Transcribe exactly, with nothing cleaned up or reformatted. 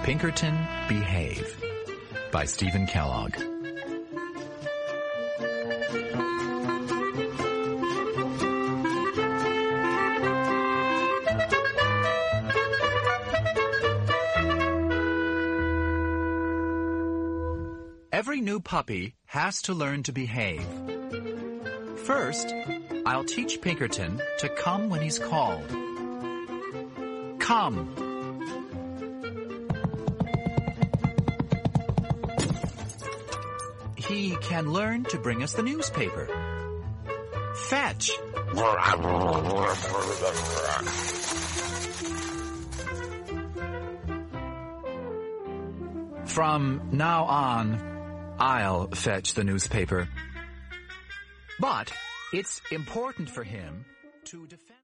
Pinkerton, Behave by Stephen Kellogg. Every new puppy has to learn to behave. First, I'll teach Pinkerton to come when he's called. Come. He can learn to bring us the newspaper. Fetch. From now on, I'll fetch the newspaper. But it's important for him to defend...